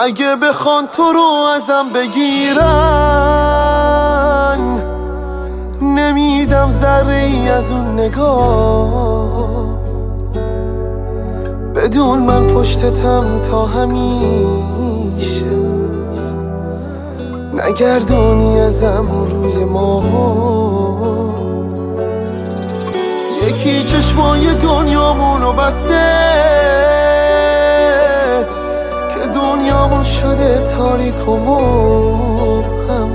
اگه بخوان تو رو ازم بگیرن نمیدم ذره ای از اون نگاه، بدون من پشتتم تا همیشه، نگردونی ازم روی ما. یکی چشمای دنیامونو بسته که دنیامون شده تاریک و مبهم،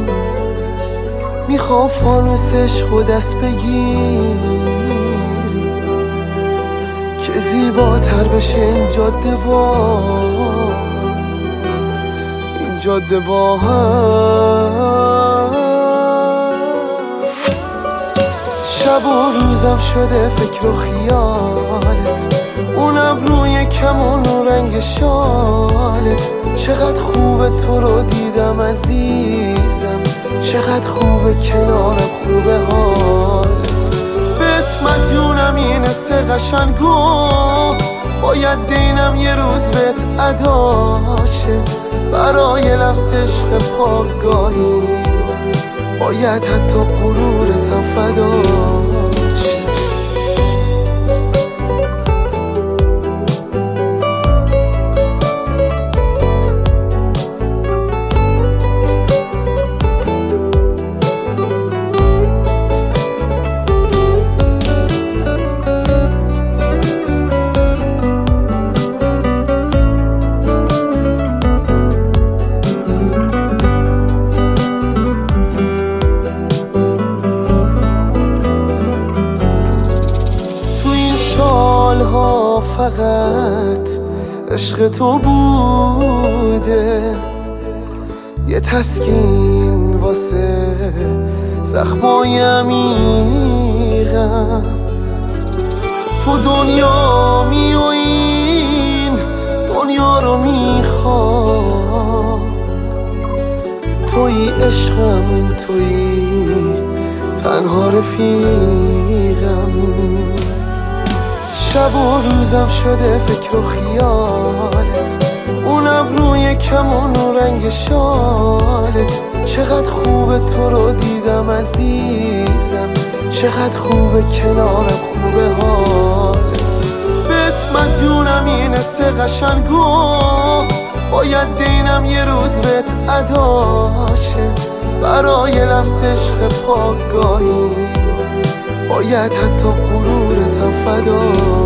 میخوام فانوسش خود دست بگیری که زیباتر بشه این جاده با هم. شب و روزم شده فکر و خیالت، اونم روی کمون و رنگ شالت. چقدر خوبه تو رو دیدم عزیزم، چقدر خوبه کنارم، خوبه حالت. بهت مدیونم این سه قشنگو، باید دینم یه روز بهت اداشه. برای لمس عشق پاکگاهی باید حتی غرورتم فداشه. فقط عشق تو بوده یه تسکین واسه زخمای عمیقم. تو دنیا می و این دنیا رو میخوام، توی عشقم، توی تنها رفیقم. شب و روزم شده فکر و خیالت، اونم روی کمون و رنگ شالت. چقدر خوبه تو رو دیدم عزیزم، چقدر خوبه کنارم، خوبه حالت. بهت مدیونم این سه قشنگو، باید دینم یه روز بهت اداشه. برای لمس عشق پاکگاهی باید حتی غرورتم فدا